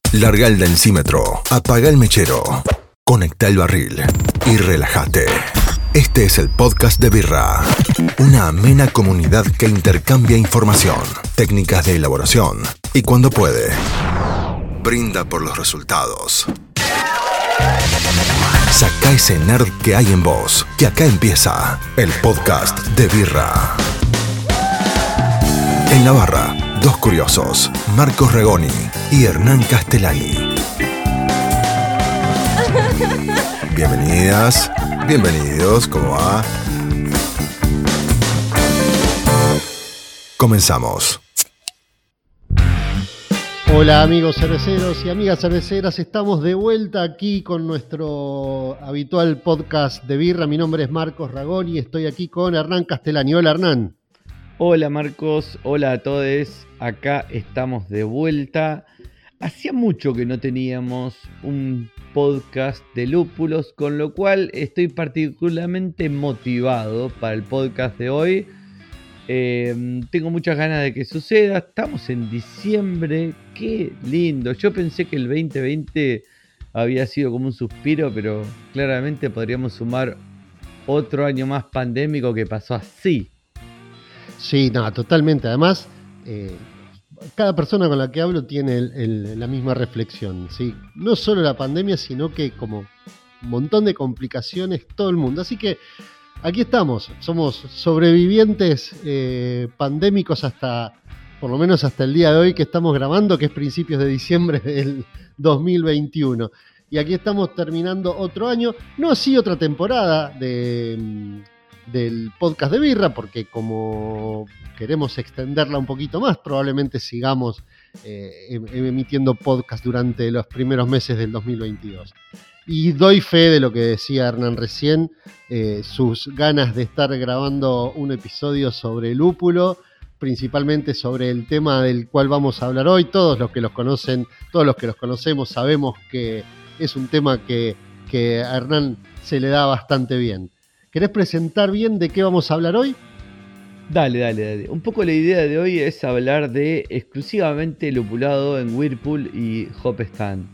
Larga el densímetro, apaga el mechero, conecta el barril y relájate. Este es el podcast de Birra, una amena comunidad que intercambia información, técnicas de elaboración y cuando puede, brinda por los resultados. Saca ese nerd que hay en vos, que acá empieza el podcast de Birra. En la barra, dos curiosos, Marcos Ragoni y Hernán Castellani. Bienvenidas, bienvenidos, ¿cómo va? Comenzamos. Hola amigos cerveceros y amigas cerveceras, estamos de vuelta aquí con nuestro habitual podcast de Birra. Mi nombre es Marcos Ragoni y estoy aquí con Hernán Castellani. Hola Hernán. Hola Marcos, hola a todos, acá estamos de vuelta. Hacía mucho que no teníamos un podcast de lúpulos, con lo cual estoy particularmente motivado para el podcast de hoy. Tengo muchas ganas de que suceda, estamos en diciembre, qué lindo. Yo pensé que el 2020 había sido como un suspiro, pero claramente podríamos sumar otro año más pandémico que pasó así. Sí, no, totalmente. Además, cada persona con la que hablo tiene la misma reflexión, ¿sí? No solo la pandemia, sino que como un montón de complicaciones todo el mundo. Así que aquí estamos, somos sobrevivientes pandémicos por lo menos hasta el día de hoy que estamos grabando, que es principios de diciembre del 2021. Y aquí estamos terminando otro año, no así otra temporada del podcast de Birra, porque como queremos extenderla un poquito más, probablemente sigamos emitiendo podcast durante los primeros meses del 2022. Y doy fe de lo que decía Hernán recién, sus ganas de estar grabando un episodio sobre lúpulo, principalmente sobre el tema del cual vamos a hablar hoy. Todos los que los conocen, todos los que los conocemos sabemos que es un tema que a Hernán se le da bastante bien. ¿Querés presentar bien de qué vamos a hablar hoy? Dale. Un poco la idea de hoy es hablar de exclusivamente lupulado en Whirlpool y Hop Stand.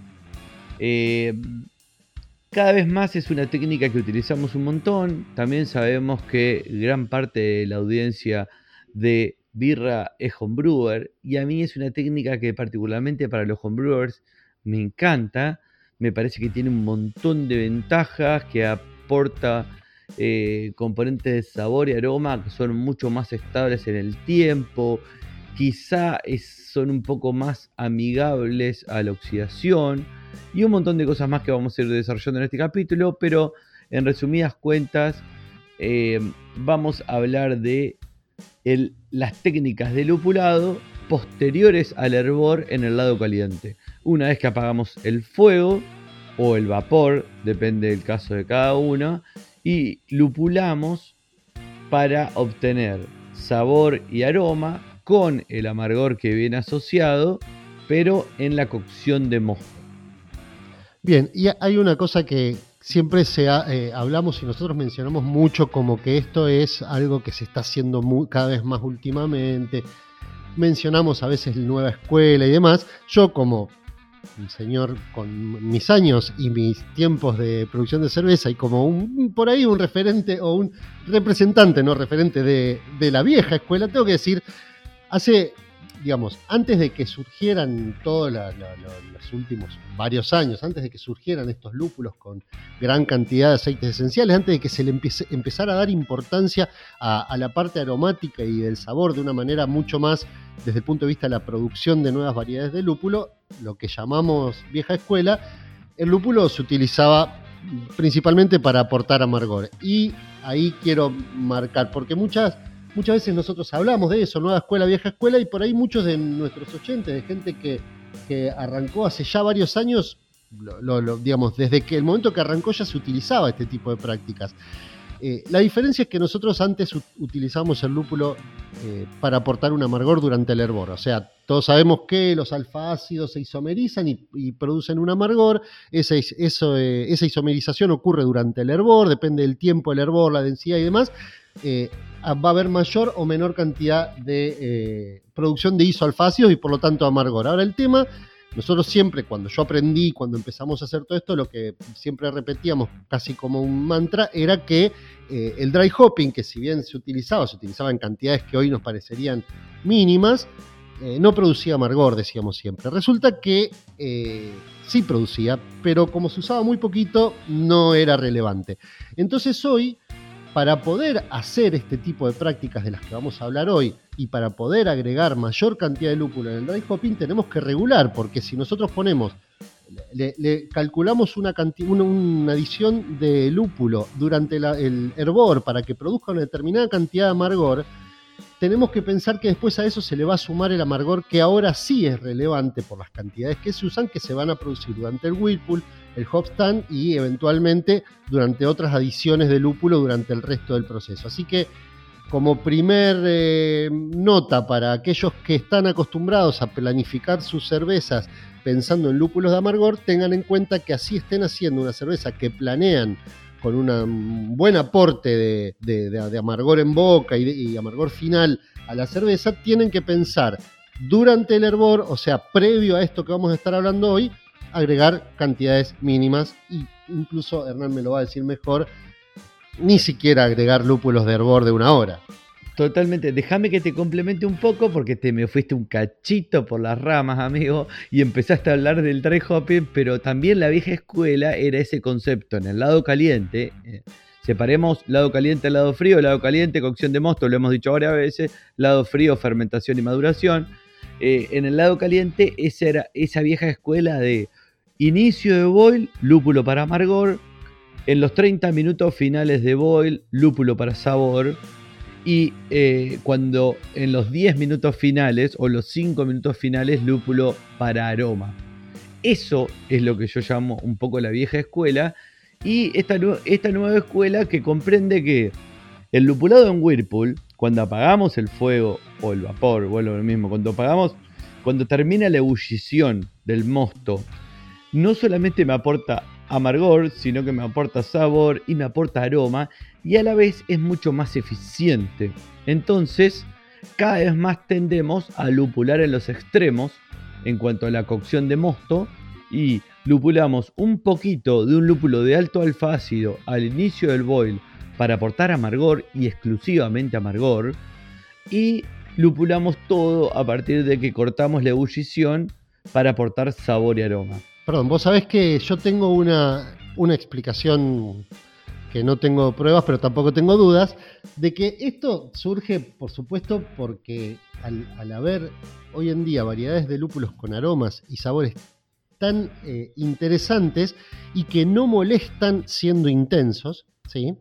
Cada vez más es una técnica que utilizamos un montón. También sabemos que gran parte de la audiencia de Birra es homebrewer. Y a mí es una técnica que particularmente para los homebrewers me encanta. Me parece que tiene un montón de ventajas, que aporta componentes de sabor y aroma que son mucho más estables en el tiempo. Quizá son un poco más amigables a la oxidación. Y un montón de cosas más que vamos a ir desarrollando en este capítulo, pero en resumidas cuentas vamos a hablar de las técnicas de lupulado posteriores al hervor en el lado caliente. Una vez que apagamos el fuego o el vapor, depende del caso de cada uno, y lupulamos para obtener sabor y aroma con el amargor que viene asociado, pero en la cocción de mosto. Bien, y hay una cosa que siempre hablamos y nosotros mencionamos mucho, como que esto es algo que se está haciendo cada vez más últimamente. Mencionamos a veces la nueva escuela y demás. Yo, como un señor con mis años y mis tiempos de producción de cerveza y como por ahí un referente o un representante, no referente de la vieja escuela, tengo que decir, antes de que surgieran todos los últimos varios años, antes de que surgieran estos lúpulos con gran cantidad de aceites esenciales, antes de que se le empezara a dar importancia a la parte aromática y del sabor de una manera mucho más desde el punto de vista de la producción de nuevas variedades de lúpulo, lo que llamamos vieja escuela, el lúpulo se utilizaba principalmente para aportar amargor. Y ahí quiero marcar, porque muchas veces nosotros hablamos de eso, nueva escuela, vieja escuela, y por ahí muchos de nuestros oyentes, de gente que arrancó hace ya varios años, desde que el momento que arrancó ya se utilizaba este tipo de prácticas. La diferencia es que nosotros antes utilizamos el lúpulo para aportar un amargor durante el hervor. O sea, todos sabemos que los alfa-ácidos se isomerizan y producen un amargor. Esa isomerización ocurre durante el hervor, depende del tiempo del hervor, la densidad y demás. Va a haber mayor o menor cantidad de producción de isoalfácidos y por lo tanto amargor. Ahora el tema nosotros siempre, cuando yo aprendí, cuando empezamos a hacer todo esto, lo que siempre repetíamos casi como un mantra era que el dry hopping, que si bien se utilizaba en cantidades que hoy nos parecerían mínimas, no producía amargor, decíamos siempre. Resulta que sí producía, pero como se usaba muy poquito, no era relevante. Entonces hoy, para poder hacer este tipo de prácticas de las que vamos a hablar hoy y para poder agregar mayor cantidad de lúpulo en el dry hopping, tenemos que regular, porque si nosotros ponemos, le calculamos una adición de lúpulo durante el hervor para que produzca una determinada cantidad de amargor, tenemos que pensar que después a eso se le va a sumar el amargor que ahora sí es relevante por las cantidades que se usan, que se van a producir durante el whirlpool, el hop stand y eventualmente durante otras adiciones de lúpulo durante el resto del proceso. Así que como primer nota para aquellos que están acostumbrados a planificar sus cervezas pensando en lúpulos de amargor, tengan en cuenta que así estén haciendo una cerveza que planean con un buen aporte de amargor en boca y amargor final a la cerveza, tienen que pensar durante el hervor, o sea, previo a esto que vamos a estar hablando hoy, agregar cantidades mínimas, y incluso Hernán me lo va a decir mejor, ni siquiera agregar lúpulos de hervor de 1 hora. Totalmente, déjame que te complemente un poco porque te me fuiste un cachito por las ramas, amigo, y empezaste a hablar del dry hopping, pero también la vieja escuela era ese concepto en el lado caliente. Separemos lado caliente al lado frío, lado caliente, cocción de mosto, lo hemos dicho varias veces, lado frío, fermentación y maduración. En el lado caliente esa era esa vieja escuela de inicio de boil, lúpulo para amargor, en los 30 minutos finales de boil, lúpulo para sabor. Y cuando en los 10 minutos finales o los 5 minutos finales, lúpulo para aroma. Eso es lo que yo llamo un poco la vieja escuela. Y esta nueva escuela que comprende que el lupulado en whirlpool, cuando apagamos el fuego o el vapor, vuelvo lo mismo, cuando termina la ebullición del mosto, no solamente me aporta amargor, sino que me aporta sabor y me aporta aroma, y a la vez es mucho más eficiente. Entonces, cada vez más tendemos a lupular en los extremos en cuanto a la cocción de mosto, y lupulamos un poquito de un lúpulo de alto alfa-ácido al inicio del boil para aportar amargor y exclusivamente amargor, y lupulamos todo a partir de que cortamos la ebullición para aportar sabor y aroma. Perdón, vos sabés que yo tengo una explicación que no tengo pruebas, pero tampoco tengo dudas, de que esto surge, por supuesto, porque al haber hoy en día variedades de lúpulos con aromas y sabores tan interesantes y que no molestan siendo intensos, ¿sí?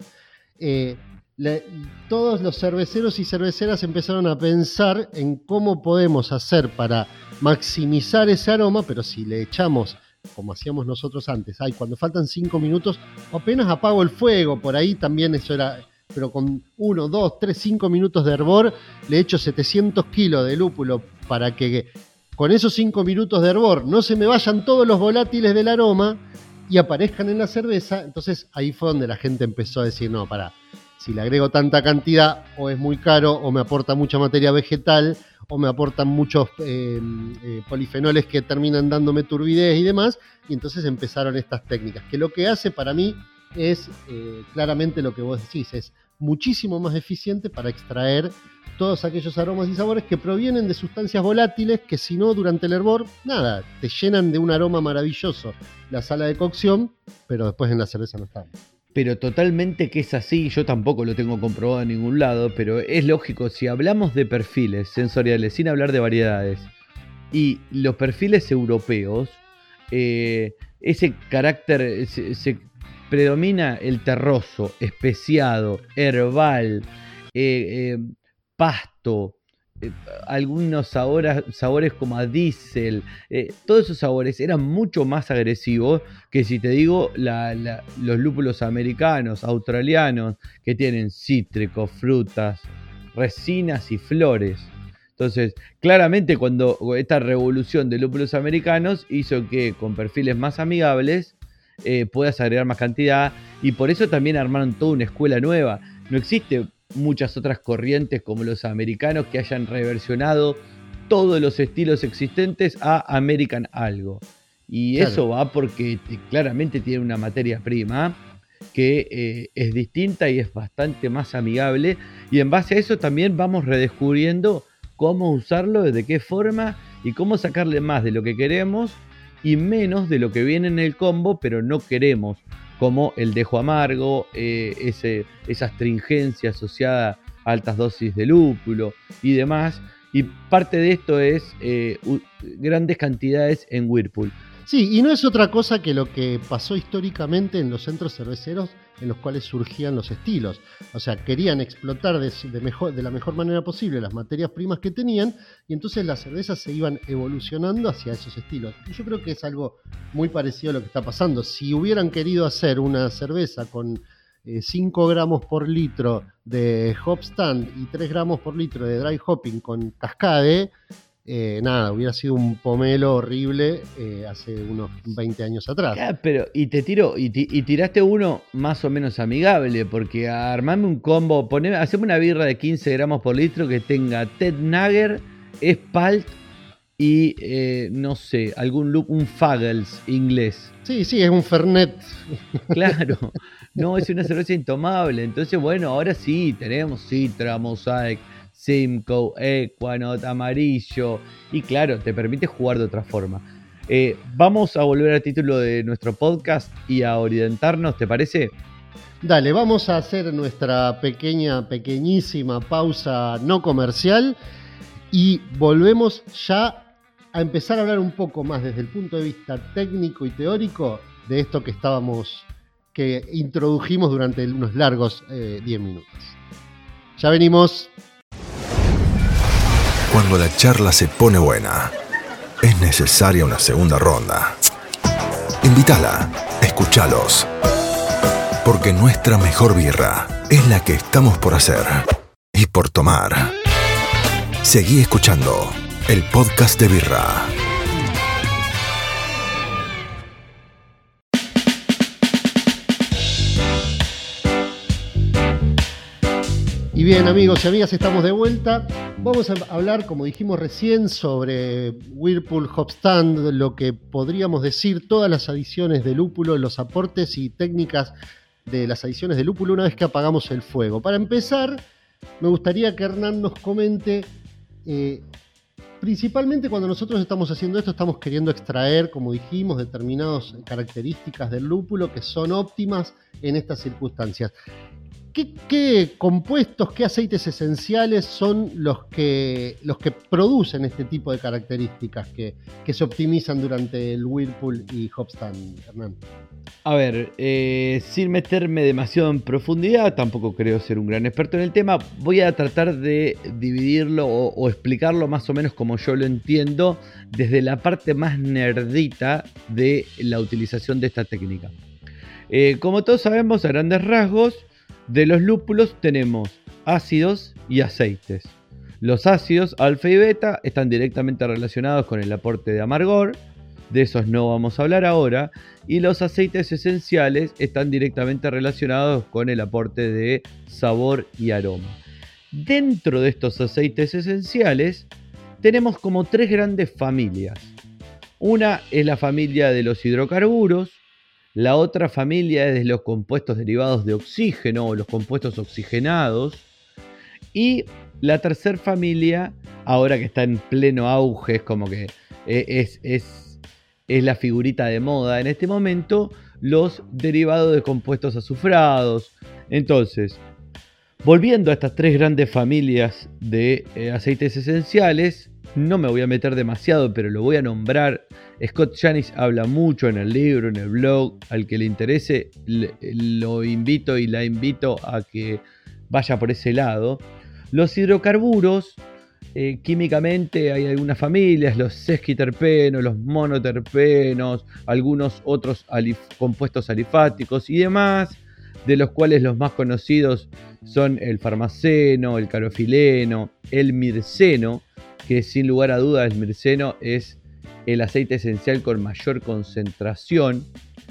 Todos los cerveceros y cerveceras empezaron a pensar en cómo podemos hacer para maximizar ese aroma, pero si le echamos, como hacíamos nosotros antes, cuando faltan 5 minutos, apenas apago el fuego, por ahí también eso era, pero con 1, 2, 3, 5 minutos de hervor, le echo 700 kilos de lúpulo para que con esos 5 minutos de hervor no se me vayan todos los volátiles del aroma y aparezcan en la cerveza. Entonces ahí fue donde la gente empezó a decir, no, pará, si le agrego tanta cantidad, o es muy caro, o me aporta mucha materia vegetal, o me aportan muchos polifenoles que terminan dándome turbidez y demás, y entonces empezaron estas técnicas, que lo que hace para mí es claramente lo que vos decís, es muchísimo más eficiente para extraer todos aquellos aromas y sabores que provienen de sustancias volátiles que si no durante el hervor, nada, te llenan de un aroma maravilloso la sala de cocción, pero después en la cerveza no están. Pero totalmente que es así, yo tampoco lo tengo comprobado en ningún lado, pero es lógico, si hablamos de perfiles sensoriales, sin hablar de variedades, y los perfiles europeos, ese carácter, se predomina el terroso, especiado, herbal, pasto, algunos sabores como a diésel, todos esos sabores eran mucho más agresivos que si te digo los lúpulos americanos, australianos, que tienen cítricos, frutas, resinas y flores. Entonces, claramente cuando esta revolución de lúpulos americanos hizo que con perfiles más amigables puedas agregar más cantidad, y por eso también armaron toda una escuela nueva. No existe muchas otras corrientes como los americanos que hayan reversionado todos los estilos existentes a American algo. Y Claro. eso va porque claramente tiene una materia prima que es distinta y es bastante más amigable. Y en base a eso también vamos redescubriendo cómo usarlo, de qué forma y cómo sacarle más de lo que queremos y menos de lo que viene en el combo, pero no queremos, como el dejo amargo, esa astringencia asociada a altas dosis de lúpulo y demás. Y parte de esto es grandes cantidades en Whirlpool. Sí, y no es otra cosa que lo que pasó históricamente en los centros cerveceros en los cuales surgían los estilos. O sea, querían explotar de la mejor manera posible las materias primas que tenían, y entonces las cervezas se iban evolucionando hacia esos estilos. Y yo creo que es algo muy parecido a lo que está pasando. Si hubieran querido hacer una cerveza con 5 gramos por litro de hop stand y 3 gramos por litro de dry hopping con cascade, nada, hubiera sido un pomelo horrible hace unos 20 años atrás. Pero, y tiraste uno más o menos amigable, porque armame un combo, haceme una birra de 15 gramos por litro que tenga Ted Nugget, Spalt y no sé, un Fuggles inglés. Sí, es un Fernet. Claro, no, es una cerveza intomable. Entonces, bueno, ahora sí, tenemos Citra, Mosaic, Simcoe, Equanaut, Amarillo, y claro, te permite jugar de otra forma. Vamos a volver al título de nuestro podcast y a orientarnos, ¿te parece? Dale, vamos a hacer nuestra pequeñísima pausa no comercial y volvemos ya a empezar a hablar un poco más desde el punto de vista técnico y teórico de esto que introdujimos durante unos largos 10 minutos. Ya venimos. Cuando la charla se pone buena, es necesaria una segunda ronda. Invítala, escúchalos. Porque nuestra mejor birra es la que estamos por hacer y por tomar. Seguí escuchando el podcast de Birra. Y bien, amigos y amigas, estamos de vuelta. Vamos a hablar, como dijimos recién, sobre Whirlpool Hop Stand, lo que podríamos decir, todas las adiciones de lúpulo, los aportes y técnicas de las adiciones de lúpulo una vez que apagamos el fuego. Para empezar, me gustaría que Hernán nos comente, principalmente cuando nosotros estamos haciendo esto, estamos queriendo extraer, como dijimos, determinadas características del lúpulo que son óptimas en estas circunstancias. ¿Qué compuestos, qué aceites esenciales son los que producen este tipo de características que se optimizan durante el Whirlpool y Hop Stand, Hernán? A ver, sin meterme demasiado en profundidad, tampoco creo ser un gran experto en el tema, voy a tratar de dividirlo o explicarlo más o menos como yo lo entiendo desde la parte más nerdita de la utilización de esta técnica. Como todos sabemos, a grandes rasgos, de los lúpulos tenemos ácidos y aceites. Los ácidos alfa y beta están directamente relacionados con el aporte de amargor, de esos no vamos a hablar ahora, y los aceites esenciales están directamente relacionados con el aporte de sabor y aroma. Dentro de estos aceites esenciales tenemos como 3 grandes familias. Una es la familia de los hidrocarburos, la otra familia es de los compuestos derivados de oxígeno o los compuestos oxigenados. Y la tercera familia, ahora que está en pleno auge, es como que es la figurita de moda en este momento, los derivados de compuestos azufrados. Entonces, volviendo a estas 3 grandes familias de aceites esenciales, no me voy a meter demasiado, pero lo voy a nombrar. Scott Janis habla mucho en el libro, en el blog. Al que le interese, lo invito y la invito a que vaya por ese lado. Los hidrocarburos, químicamente hay algunas familias, los sesquiterpenos, los monoterpenos, algunos otros compuestos alifáticos y demás, de los cuales los más conocidos son el farmaceno, el carofileno, el mirceno, que sin lugar a dudas el mirceno es el aceite esencial con mayor concentración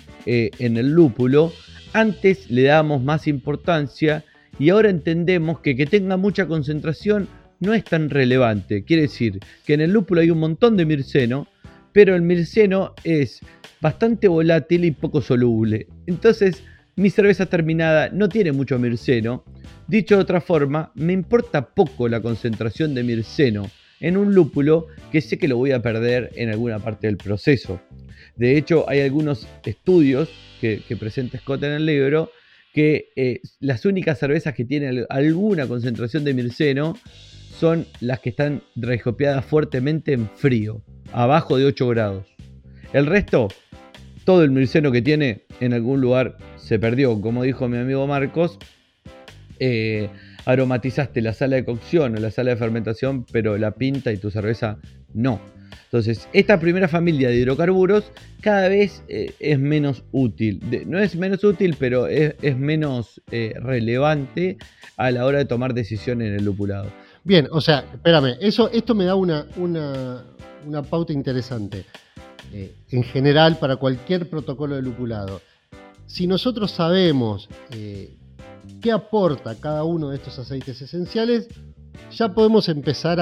en el lúpulo. Antes le dábamos más importancia y ahora entendemos que tenga mucha concentración no es tan relevante. Quiere decir que en el lúpulo hay un montón de mirceno, pero el mirceno es bastante volátil y poco soluble. Entonces, mi cerveza terminada no tiene mucho mirceno. Dicho de otra forma, me importa poco la concentración de mirceno en un lúpulo que sé que lo voy a perder en alguna parte del proceso. De hecho, hay algunos estudios que presenta Scott en el libro que las únicas cervezas que tienen alguna concentración de mirceno son las que están dry hopeadas fuertemente en frío, abajo de 8 grados. El resto, todo el mirceno que tiene en algún lugar se perdió. Como dijo mi amigo Marcos, aromatizaste la sala de cocción o la sala de fermentación, pero la pinta y tu cerveza no. Entonces, esta primera familia de hidrocarburos cada vez es menos útil. No es menos útil, pero es menos relevante a la hora de tomar decisiones en el lupulado. Bien, o sea, espérame, esto me da una pauta interesante. En general, para cualquier protocolo de lupulado. Si nosotros sabemos qué aporta cada uno de estos aceites esenciales, ya podemos empezar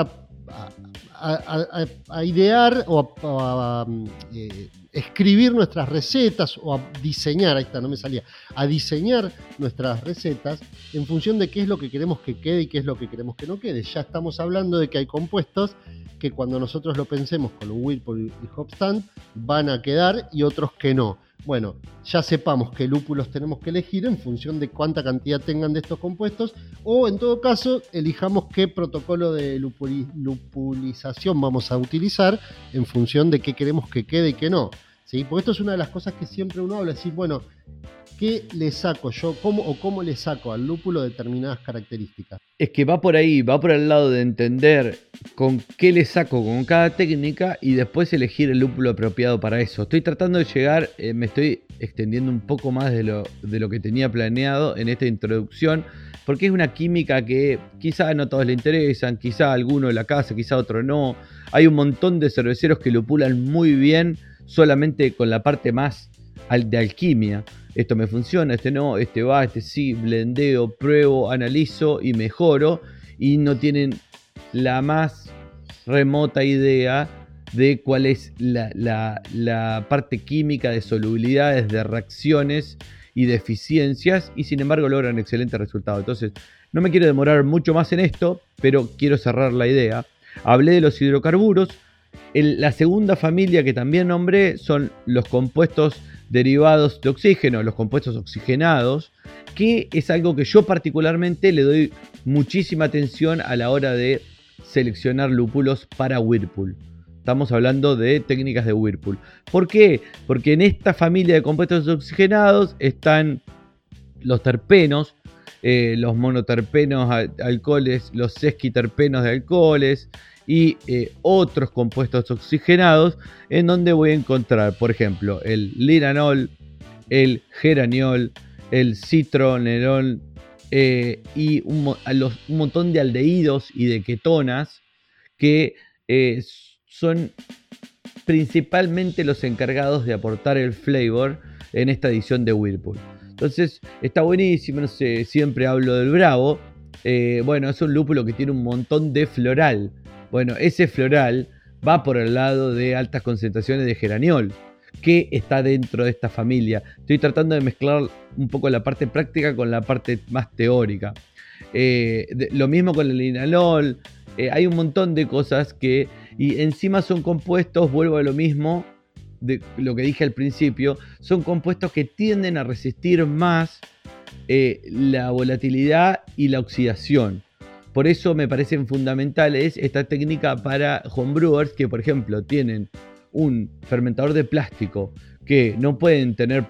a idear o a escribir nuestras recetas o a diseñar, ahí está, no me salía, a diseñar nuestras recetas en función de qué es lo que queremos que quede y qué es lo que queremos que no quede. Ya estamos hablando de que hay compuestos que cuando nosotros lo pensemos con un Whirlpool y Hopstand van a quedar y otros que no. Bueno, ya sepamos qué lúpulos tenemos que elegir en función de cuánta cantidad tengan de estos compuestos, o en todo caso elijamos qué protocolo de lupulización vamos a utilizar en función de qué queremos que quede y qué no, ¿sí? Porque esto es una de las cosas que siempre uno habla, es decir, bueno, ¿qué le saco yo? ¿Cómo le saco al lúpulo determinadas características? Es que va por ahí, va por el lado de entender con qué le saco con cada técnica y después elegir el lúpulo apropiado para eso. Estoy tratando de llegar, me estoy extendiendo un poco más de lo que tenía planeado en esta introducción, porque es una química que quizá no a todos le interesan, quizá a alguno de la casa, quizá a otro no. Hay un montón de cerveceros que lupulan muy bien solamente con la parte más de alquimia. Esto me funciona, este no, este va, este sí, blendeo, pruebo, analizo y mejoro, y no tienen la más remota idea de cuál es la parte química de solubilidades, de reacciones y de eficiencias, y sin embargo logran excelentes resultados. Entonces, no me quiero demorar mucho más en esto, pero quiero cerrar la idea. Hablé de los hidrocarburos. La segunda familia que también nombré son los compuestos derivados de oxígeno, los compuestos oxigenados, que es algo que yo particularmente le doy muchísima atención a la hora de seleccionar lúpulos para Whirlpool. Estamos hablando de técnicas de Whirlpool. ¿Por qué? Porque en esta familia de compuestos oxigenados están los terpenos, los monoterpenos alcoholes, los sesquiterpenos de alcoholes y otros compuestos oxigenados, en donde voy a encontrar, por ejemplo, el linanol, el geraniol, el citronelol y un montón de aldehídos y de ketonas que son principalmente los encargados de aportar el flavor en esta edición de Whirlpool. Entonces está buenísimo, no sé, siempre hablo del Bravo. Bueno, es un lúpulo que tiene un montón de floral. Bueno, ese floral va por el lado de altas concentraciones de geraniol, que está dentro de esta familia. Estoy tratando de mezclar un poco la parte práctica con la parte más teórica. Lo mismo con el linalol. Hay un montón de cosas que... Y encima son compuestos, vuelvo a lo mismo de lo que dije al principio, son compuestos que tienden a resistir más la volatilidad y la oxidación. Por eso me parecen fundamentales esta técnica para homebrewers que, por ejemplo, tienen un fermentador de plástico que no pueden tener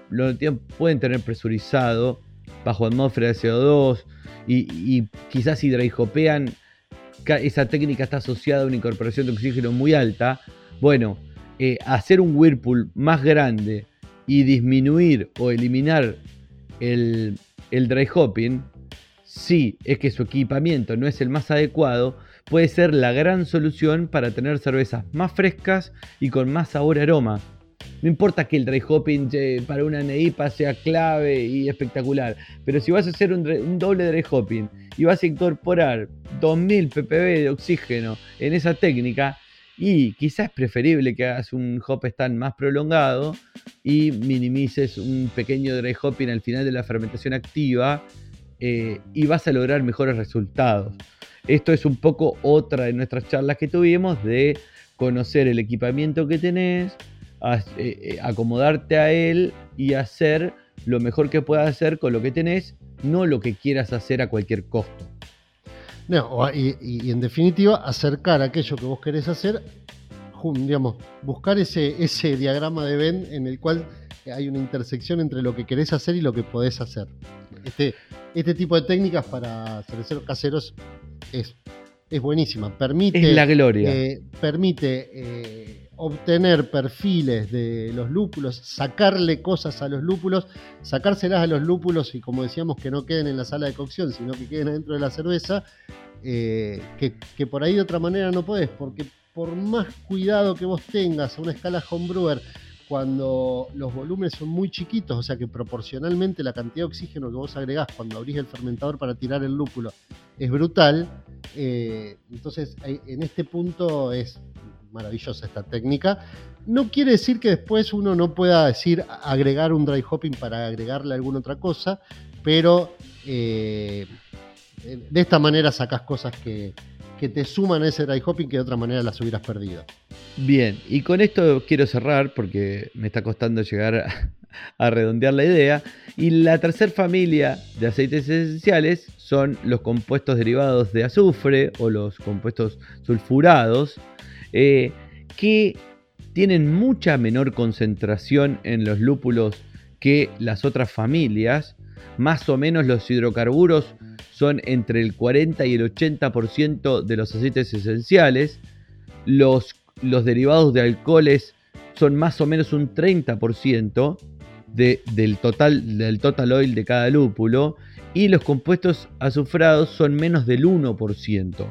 presurizado bajo atmósfera de CO2 y quizás si dry hopean, esa técnica está asociada a una incorporación de oxígeno muy alta. Bueno, hacer un Whirlpool más grande y disminuir o eliminar el dry hopping, si es que su equipamiento no es el más adecuado, puede ser la gran solución para tener cervezas más frescas y con más sabor y aroma. No importa que el dry hopping para una NEIPA sea clave y espectacular, pero si vas a hacer un doble dry hopping y vas a incorporar 2000 ppb de oxígeno en esa técnica, y quizás es preferible que hagas un hop stand más prolongado y minimices un pequeño dry hopping al final de la fermentación activa, y vas a lograr mejores resultados. Esto es un poco otra de nuestras charlas que tuvimos, de conocer el equipamiento que tenés, acomodarte a él y hacer lo mejor que puedas hacer con lo que tenés, no lo que quieras hacer a cualquier costo. No, y en definitiva, acercar aquello que vos querés hacer, digamos, buscar ese diagrama de Venn en el cual hay una intersección entre lo que querés hacer y lo que podés hacer. Este tipo de técnicas para cerveceros caseros es buenísima. Permite, es la gloria. Permite obtener perfiles de los lúpulos, sacarle cosas a los lúpulos, sacárselas a los lúpulos y, como decíamos, que no queden en la sala de cocción, sino que queden adentro de la cerveza, que por ahí de otra manera no podés, porque por más cuidado que vos tengas a una escala homebrewer, cuando los volúmenes son muy chiquitos, o sea que proporcionalmente la cantidad de oxígeno que vos agregás cuando abrís el fermentador para tirar el lúpulo es brutal, entonces en este punto es maravillosa esta técnica. No quiere decir que después uno no pueda decir agregar un dry hopping para agregarle alguna otra cosa, pero de esta manera sacás cosas que te suman a ese dry hopping que de otra manera las hubieras perdido. Bien, y con esto quiero cerrar porque me está costando llegar a redondear la idea. Y la tercera familia de aceites esenciales son los compuestos derivados de azufre o los compuestos sulfurados, que tienen mucha menor concentración en los lúpulos que las otras familias. Más o menos los hidrocarburos son entre el 40 y el 80% de los aceites esenciales. Los derivados de alcoholes son más o menos un 30% del total oil de cada lúpulo, y los compuestos azufrados son menos del 1%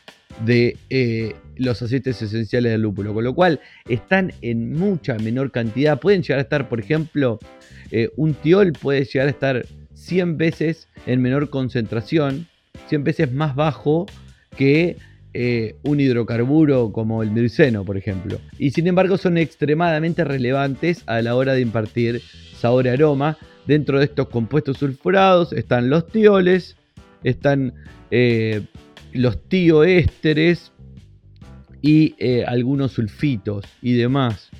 de los aceites esenciales del lúpulo, con lo cual están en mucha menor cantidad. Pueden llegar a estar, por ejemplo, un tiol puede llegar a estar 100 veces en menor concentración, 100 veces más bajo que un hidrocarburo como el mirceno, por ejemplo. Y sin embargo son extremadamente relevantes a la hora de impartir sabor y aroma. Dentro de estos compuestos sulfurados están los tioles, están los tioésteres y algunos sulfitos y demás.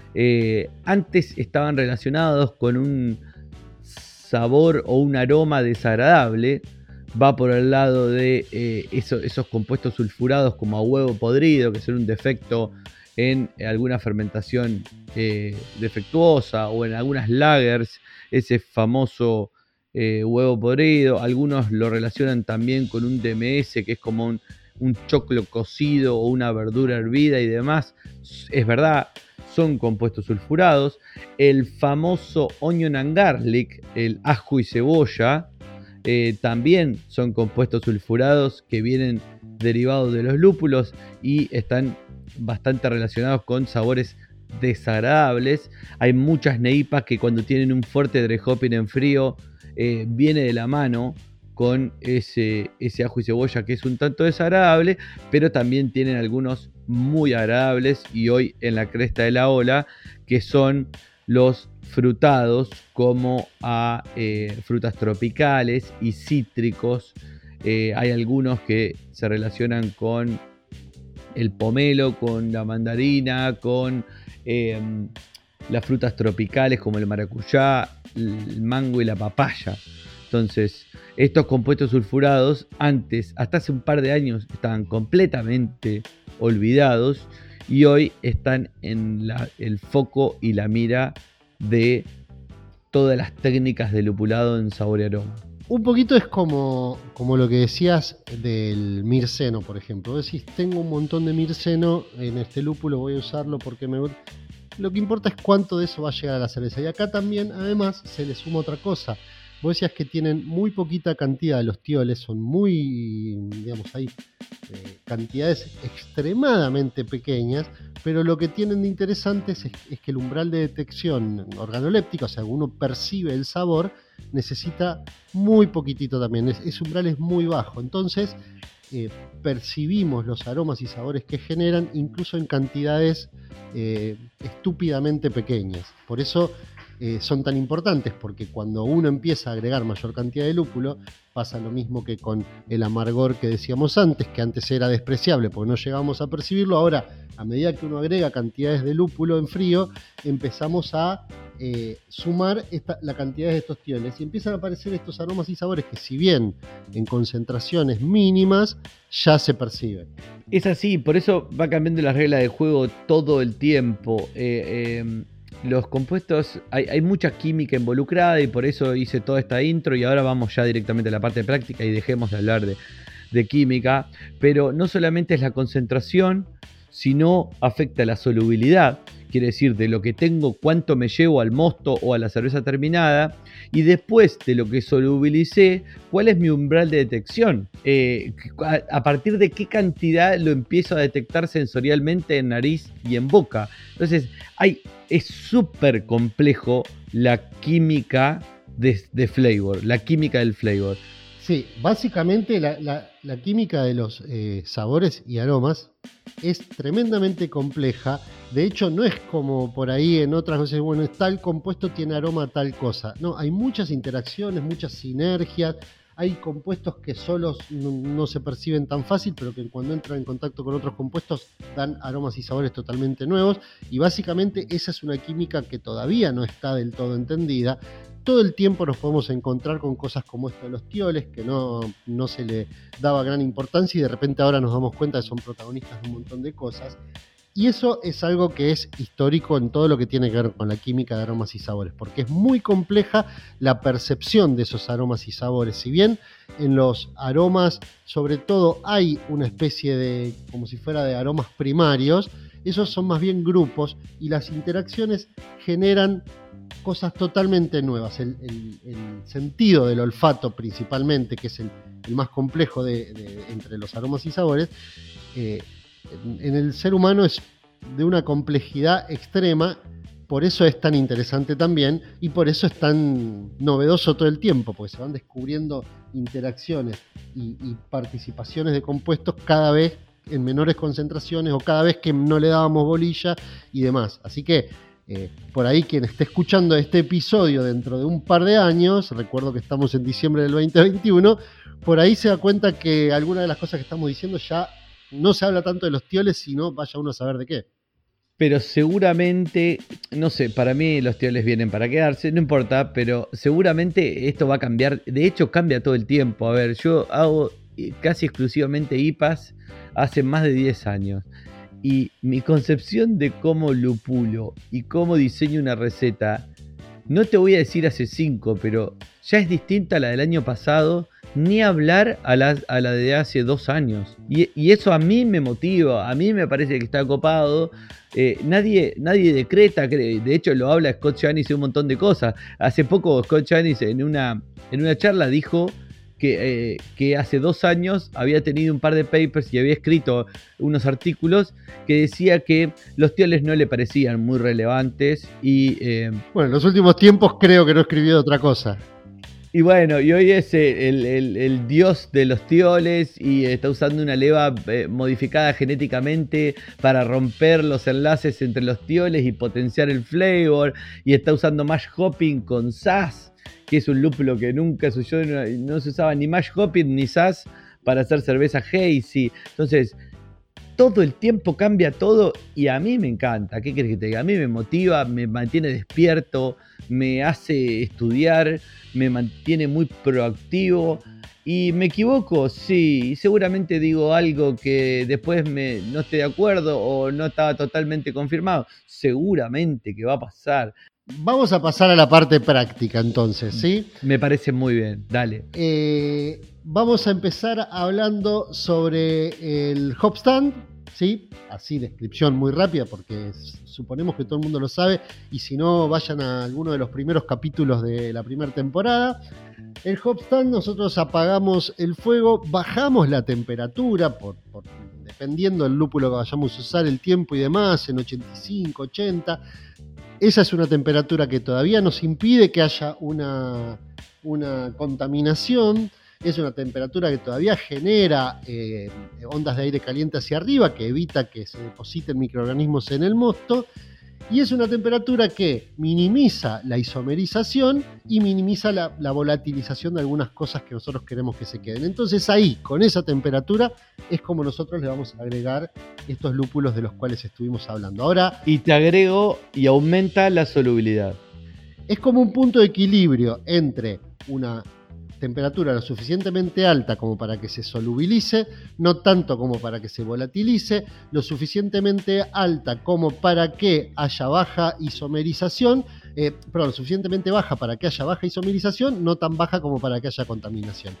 Antes estaban relacionados con un sabor o un aroma desagradable. Va por el lado de esos compuestos sulfurados como a huevo podrido, que son un defecto en alguna fermentación defectuosa, o en algunas lagers, ese famoso huevo podrido. Algunos lo relacionan también con un DMS, que es como un choclo cocido o una verdura hervida y demás. Es verdad, son compuestos sulfurados. El famoso onion and garlic, el ajo y cebolla, también son compuestos sulfurados que vienen derivados de los lúpulos y están bastante relacionados con sabores desagradables. Hay muchas NEIPAs que cuando tienen un fuerte dry hopping en frío viene de la mano con ese ajo y cebolla que es un tanto desagradable, pero también tienen algunos muy agradables y hoy en la cresta de la ola, que son los frutados, como a frutas tropicales y cítricos. Hay algunos que se relacionan con el pomelo, con la mandarina, con las frutas tropicales como el maracuyá, el mango y la papaya. Entonces, estos compuestos sulfurados antes, hasta hace un par de años, estaban completamente olvidados y hoy están en el foco y la mira de todas las técnicas de lupulado en sabor y aroma. Un poquito es como lo que decías del mirceno, por ejemplo. Vos decís, tengo un montón de mirceno en este lúpulo, voy a usarlo porque me gusta. Lo que importa es cuánto de eso va a llegar a la cerveza. Y acá también, además, se le suma otra cosa. vos decías que tienen muy poquita cantidad, los tioles son muy, digamos, hay cantidades extremadamente pequeñas, pero lo que tienen de interesante es que el umbral de detección organoléptica, o sea, uno percibe el sabor, necesita muy poquitito también, ese umbral es muy bajo, entonces percibimos los aromas y sabores que generan incluso en cantidades estúpidamente pequeñas. Por eso son tan importantes, porque cuando uno empieza a agregar mayor cantidad de lúpulo, pasa lo mismo que con el amargor que decíamos antes, que antes era despreciable porque no llegábamos a percibirlo. Ahora, a medida que uno agrega cantidades de lúpulo en frío, empezamos a sumar la cantidad de estos tioles y empiezan a aparecer estos aromas y sabores que, si bien en concentraciones mínimas, ya se perciben. Es así, por eso va cambiando la regla de juego todo el tiempo. Los compuestos, hay mucha química involucrada y por eso hice toda esta intro y ahora vamos ya directamente a la parte práctica y dejemos de hablar de química, pero no solamente es la concentración, sino afecta la solubilidad, quiere decir de lo que tengo, cuánto me llevo al mosto o a la cerveza terminada, y después de lo que solubilicé, cuál es mi umbral de detección, a partir de qué cantidad lo empiezo a detectar sensorialmente en nariz y en boca. Entonces es súper complejo la química de flavor, la química del flavor. Sí, básicamente la química de los sabores y aromas es tremendamente compleja. De hecho, no es como por ahí en otras cosas, bueno, tal compuesto tiene aroma a tal cosa. No, hay muchas interacciones, muchas sinergias. Hay compuestos que solos no se perciben tan fácil, pero que cuando entran en contacto con otros compuestos dan aromas y sabores totalmente nuevos. Y básicamente esa es una química que todavía no está del todo entendida. Todo el tiempo nos podemos encontrar con cosas como esto de los tioles, que no se le daba gran importancia y de repente ahora nos damos cuenta que son protagonistas de un montón de cosas. Y eso es algo que es histórico en todo lo que tiene que ver con la química de aromas y sabores, porque es muy compleja la percepción de esos aromas y sabores. Si bien en los aromas, sobre todo, hay una especie de, como si fuera de aromas primarios, esos son más bien grupos y las interacciones generan cosas totalmente nuevas. El sentido del olfato principalmente, que es el más complejo entre los aromas y sabores, en el ser humano es de una complejidad extrema, por eso es tan interesante también y por eso es tan novedoso todo el tiempo, porque se van descubriendo interacciones y participaciones de compuestos cada vez en menores concentraciones o cada vez que no le dábamos bolilla y demás. Así que por ahí quien esté escuchando este episodio dentro de un par de años, recuerdo que estamos en diciembre del 2021, por ahí se da cuenta que alguna de las cosas que estamos diciendo ya no se habla tanto de los tioles, sino vaya uno a saber de qué. Pero seguramente, no sé, para mí los tioles vienen para quedarse, no importa, pero seguramente esto va a cambiar. De hecho, cambia todo el tiempo. A ver, yo hago casi exclusivamente IPAs hace más de 10 años. Y mi concepción de cómo lupulo y cómo diseño una receta, no te voy a decir hace 5, pero ya es distinta a la del año pasado, ni hablar a la de hace 2 años. Y eso a mí me motiva, a mí me parece que está copado. Nadie decreta, de hecho lo habla Scott Janis y un montón de cosas. Hace poco Scott Janis en una charla dijo que hace 2 años había tenido un par de papers y había escrito unos artículos que decía que los tioles no le parecían muy relevantes y bueno, en los últimos tiempos creo que no escribió otra cosa. Y bueno, y hoy es el dios de los tioles y está usando una leva modificada genéticamente para romper los enlaces entre los tioles y potenciar el flavor, y está usando mash hopping con Saaz, que es un lúpulo que nunca se usó, no se usaba ni mash hopping ni Saaz para hacer cerveza hazy. Entonces, todo el tiempo cambia todo y a mí me encanta. ¿Qué querés que te diga? A mí me motiva, me mantiene despierto, me hace estudiar, me mantiene muy proactivo. ¿Y me equivoco? Sí, seguramente digo algo que después no esté de acuerdo o no estaba totalmente confirmado. Seguramente que va a pasar. Vamos a pasar a la parte práctica entonces, ¿sí? Me parece muy bien, dale. Vamos a empezar hablando sobre el hop stand, ¿sí? Así, descripción muy rápida, porque suponemos que todo el mundo lo sabe, y si no, vayan a alguno de los primeros capítulos de la primera temporada. El hop stand, nosotros apagamos el fuego, bajamos la temperatura, dependiendo del lúpulo que vayamos a usar, el tiempo y demás, en 85, 80. Esa es una temperatura que todavía nos impide que haya una contaminación. Es una temperatura que todavía genera ondas de aire caliente hacia arriba, que evita que se depositen microorganismos en el mosto. Y es una temperatura que minimiza la isomerización y minimiza la volatilización de algunas cosas que nosotros queremos que se queden. Entonces ahí, con esa temperatura, es como nosotros le vamos a agregar estos lúpulos de los cuales estuvimos hablando. Ahora, y te agrego y aumenta la solubilidad. Es como un punto de equilibrio entre una temperatura lo suficientemente alta como para que se solubilice, no tanto como para que se volatilice, lo suficientemente alta como para que haya baja isomerización, lo suficientemente baja para que haya baja isomerización, no tan baja como para que haya contaminación.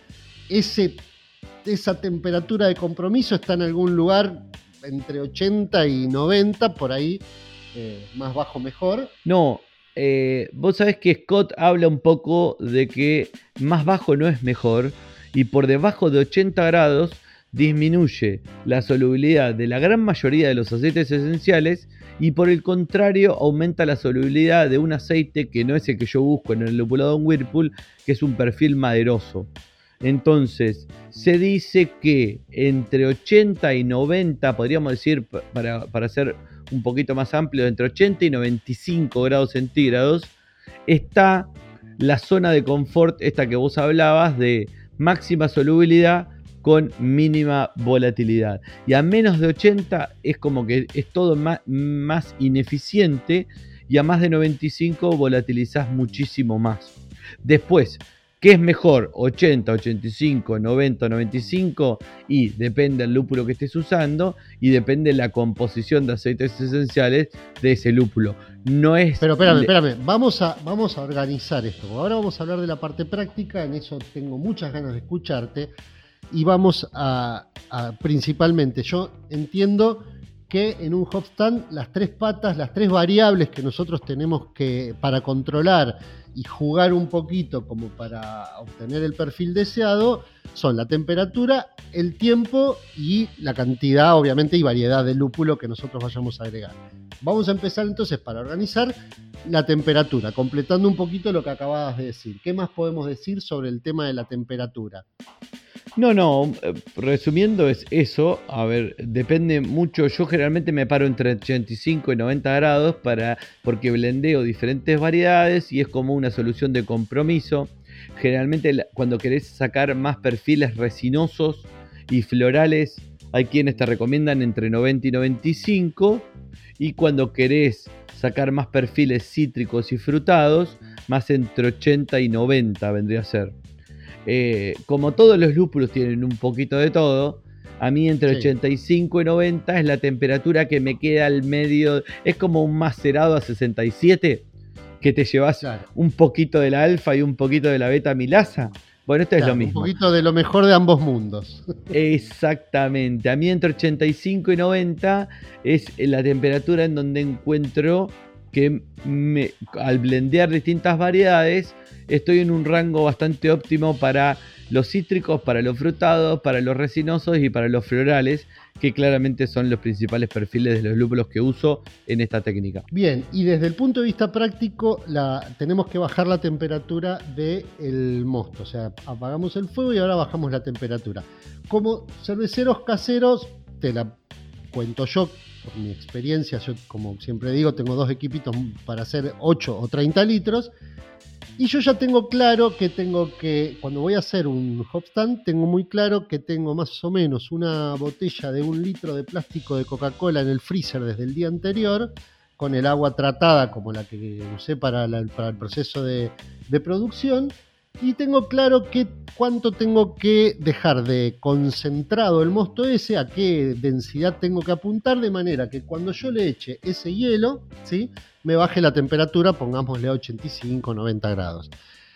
Esa temperatura de compromiso está en algún lugar entre 80 y 90, por ahí, más bajo mejor. No, vos sabés que Scott habla un poco de que más bajo no es mejor, y por debajo de 80 grados disminuye la solubilidad de la gran mayoría de los aceites esenciales, y por el contrario aumenta la solubilidad de un aceite que no es el que yo busco en el lupulador Whirlpool, que es un perfil maderoso. Entonces, se dice que entre 80 y 90, podríamos decir, para ser un poquito más amplio, entre 80 y 95 grados centígrados, está la zona de confort, esta que vos hablabas, de máxima solubilidad con mínima volatilidad. Y a menos de 80 es como que es todo más ineficiente, y a más de 95 volatilizás muchísimo más. Después, ¿qué es mejor? 80, 85, 90, 95, y depende del lúpulo que estés usando y depende de la composición de aceites esenciales de ese lúpulo. No es... Pero espérame, vamos a organizar esto. Ahora vamos a hablar de la parte práctica, en eso tengo muchas ganas de escucharte, y vamos a principalmente, yo entiendo que en un hop stand las tres patas, las tres variables que nosotros tenemos que para controlar y jugar un poquito como para obtener el perfil deseado son la temperatura, el tiempo y la cantidad, obviamente, y variedad de lúpulo que nosotros vayamos a agregar. Vamos a empezar entonces para organizar la temperatura, completando un poquito lo que acababas de decir. ¿Qué más podemos decir sobre el tema de la temperatura? No, resumiendo es eso. A ver, depende mucho. Yo generalmente me paro entre 85 y 90 grados porque blendeo diferentes variedades y es como una solución de compromiso. Generalmente cuando querés sacar más perfiles resinosos y florales, hay quienes te recomiendan entre 90 y 95, y cuando querés sacar más perfiles cítricos y frutados, más entre 80 y 90 vendría a ser. Como todos los lúpulos tienen un poquito de todo, a mí entre 85 y 90 es la temperatura que me queda al medio. Es como un macerado a 67, que te llevas un poquito de la alfa y un poquito de la beta milasa. Bueno, esto es lo mismo. Un poquito de lo mejor de ambos mundos. Exactamente. A mí entre 85 y 90 es la temperatura en donde encuentro que al blendear distintas variedades estoy en un rango bastante óptimo para los cítricos, para los frutados, para los resinosos y para los florales, que claramente son los principales perfiles de los lúpulos que uso en esta técnica. Bien, y desde el punto de vista práctico, tenemos que bajar la temperatura del mosto. O sea, apagamos el fuego y ahora bajamos la temperatura. Como cerveceros caseros, te la cuento yo, por mi experiencia. Yo, como siempre digo, tengo 2 equipitos para hacer 8 o 30 litros. Y yo ya tengo claro que cuando voy a hacer un hop stand, tengo muy claro que tengo más o menos una botella de 1 litro de plástico de Coca-Cola en el freezer desde el día anterior, con el agua tratada como la que usé para el proceso de producción. Y tengo claro cuánto tengo que dejar de concentrado el mosto ese, a qué densidad tengo que apuntar, de manera que cuando yo le eche ese hielo, ¿sí?, me baje la temperatura, pongámosle a 85, 90 grados.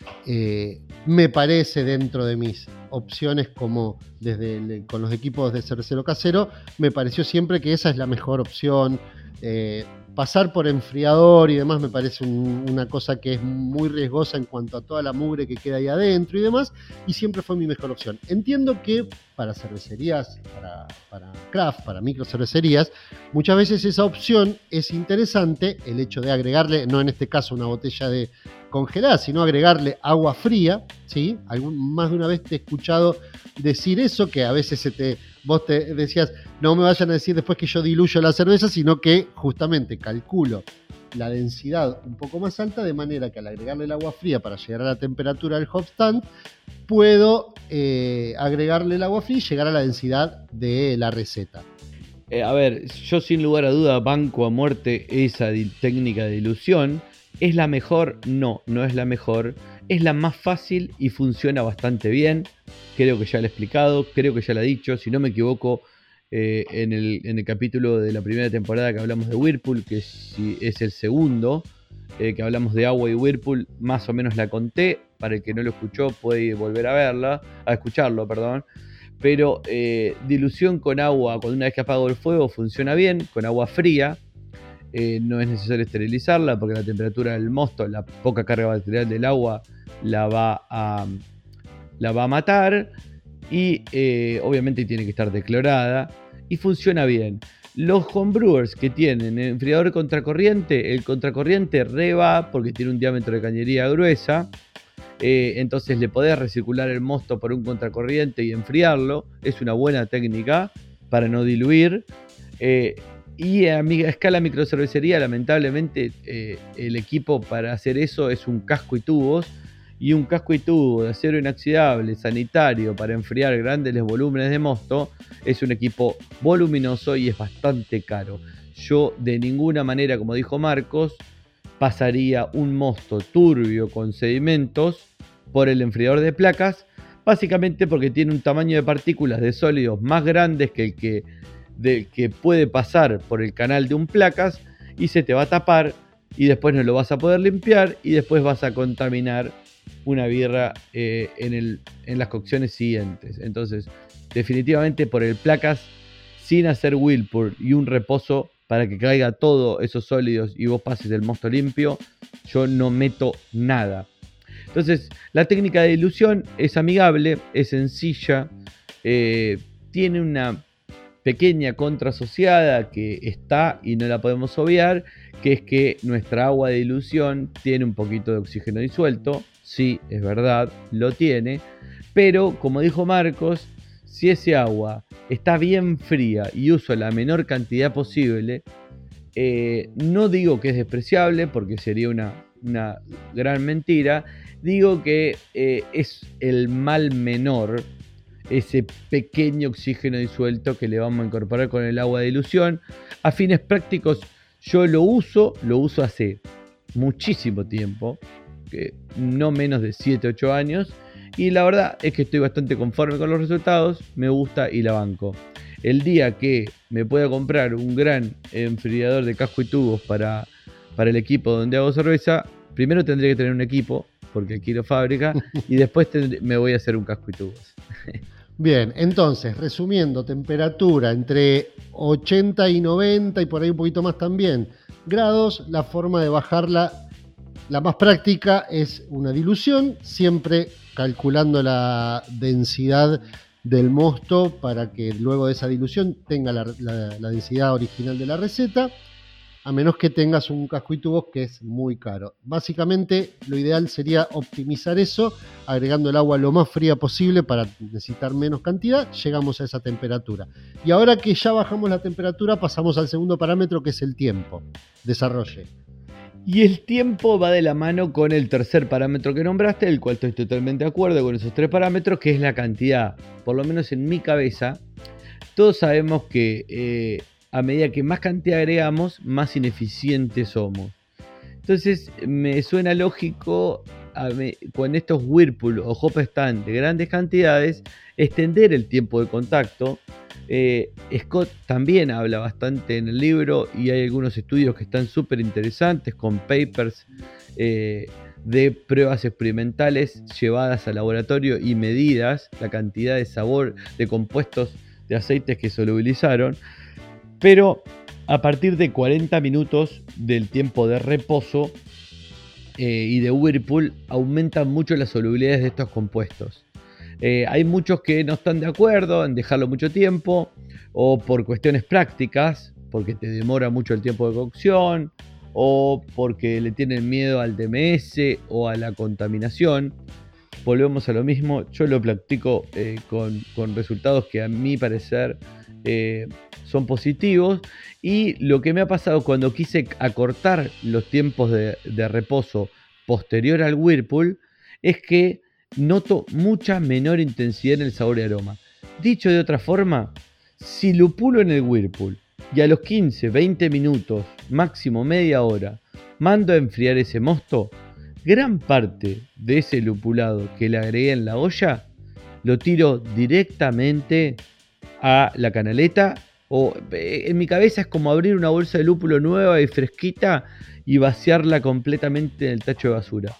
Me parece, dentro de mis opciones como con los equipos de cervecero casero, me pareció siempre que esa es la mejor opción. Pasar por enfriador y demás me parece una cosa que es muy riesgosa en cuanto a toda la mugre que queda ahí adentro y demás, y siempre fue mi mejor opción. Entiendo que para cervecerías, para craft, para microcervecerías, muchas veces esa opción es interesante, el hecho de agregarle, no en este caso una botella de congelada, sino agregarle agua fría, ¿sí? Más de una vez te he escuchado decir eso, que a veces vos te decías, no me vayan a decir después que yo diluyo la cerveza, sino que justamente calculo la densidad un poco más alta, de manera que al agregarle el agua fría para llegar a la temperatura del hop stand, puedo agregarle el agua fría y llegar a la densidad de la receta. A ver, yo sin lugar a duda banco a muerte esa técnica de dilución. ¿Es la mejor? No, no es la mejor. Es la más fácil y funciona bastante bien. Creo que ya lo he explicado, creo que ya lo he dicho. Si no me equivoco, en el capítulo de la primera temporada que hablamos de Whirlpool, que es el segundo, que hablamos de agua y Whirlpool, más o menos la conté. Para el que no lo escuchó puede volver a escucharlo, perdón. Pero dilución con agua, cuando una vez que apago el fuego, funciona bien, con agua fría. No es necesario esterilizarla porque la temperatura del mosto, la poca carga bacterial del agua, la va a matar, y obviamente tiene que estar declorada y funciona bien. Los homebrewers que tienen enfriador contracorriente, el contracorriente reba porque tiene un diámetro de cañería gruesa, entonces le podés recircular el mosto por un contracorriente y enfriarlo. Es una buena técnica para no diluir. Y a escala microcervecería, lamentablemente, el equipo para hacer eso es un casco y tubos. Y un casco y tubo de acero inoxidable sanitario para enfriar grandes volúmenes de mosto es un equipo voluminoso y es bastante caro. Yo de ninguna manera, como dijo Marcos, pasaría un mosto turbio con sedimentos por el enfriador de placas, básicamente porque tiene un tamaño de partículas de sólidos más grandes que del que puede pasar por el canal de un placas, y se te va a tapar y después no lo vas a poder limpiar y después vas a contaminar una birra en las cocciones siguientes. Entonces, definitivamente por el placas, sin hacer Whirlpool y un reposo para que caiga todos esos sólidos y vos pases el mosto limpio, yo no meto nada. Entonces, la técnica de dilución es amigable, es sencilla, tiene una pequeña contra asociada que está y no la podemos obviar, que es que nuestra agua de dilución tiene un poquito de oxígeno disuelto. Sí, es verdad, lo tiene, pero como dijo Marcos, si ese agua está bien fría y uso la menor cantidad posible, no digo que es despreciable porque sería una gran mentira, digo que es el mal menor, ese pequeño oxígeno disuelto que le vamos a incorporar con el agua de dilución. A fines prácticos yo lo uso hace muchísimo tiempo, no menos de 7-8 años, y la verdad es que estoy bastante conforme con los resultados, me gusta y la banco. El día que me pueda comprar un gran enfriador de casco y tubos para el equipo donde hago cerveza, primero tendré que tener un equipo porque quiero fábrica, y después me voy a hacer un casco y tubos. Bien, entonces, resumiendo, temperatura entre 80 y 90 y por ahí un poquito más también grados. La forma de bajarla, la más práctica, es una dilución, siempre calculando la densidad del mosto para que luego de esa dilución tenga la densidad original de la receta, a menos que tengas un casco y tubos, que es muy caro. Básicamente, lo ideal sería optimizar eso, agregando el agua lo más fría posible para necesitar menos cantidad. Llegamos a esa temperatura. Y ahora que ya bajamos la temperatura, pasamos al segundo parámetro, que es el tiempo. Desarrolle. Y el tiempo va de la mano con el tercer parámetro que nombraste, el cual estoy totalmente de acuerdo con esos tres parámetros, que es la cantidad. Por lo menos en mi cabeza, todos sabemos que a medida que más cantidad agregamos, más ineficientes somos. Entonces me suena lógico con estos Whirlpool o hop stand de grandes cantidades, extender el tiempo de contacto. Scott también habla bastante en el libro, y hay algunos estudios que están súper interesantes con papers de pruebas experimentales llevadas al laboratorio y medidas la cantidad de sabor de compuestos de aceites que solubilizaron, pero a partir de 40 minutos del tiempo de reposo y de Whirlpool aumentan mucho las solubilidades de estos compuestos. Hay muchos que no están de acuerdo en dejarlo mucho tiempo, o por cuestiones prácticas, porque te demora mucho el tiempo de cocción, o porque le tienen miedo al DMS o a la contaminación. Volvemos a lo mismo, yo lo practico con resultados que a mi parecer son positivos, y lo que me ha pasado cuando quise acortar los tiempos de reposo posterior al Whirlpool es que noto mucha menor intensidad en el sabor y aroma. Dicho de otra forma, si lupulo en el Whirlpool y a los 15, 20 minutos, máximo media hora, mando a enfriar ese mosto, gran parte de ese lupulado que le agregué en la olla lo tiro directamente a la canaleta, o en mi cabeza es como abrir una bolsa de lúpulo nueva y fresquita y vaciarla completamente en el tacho de basura.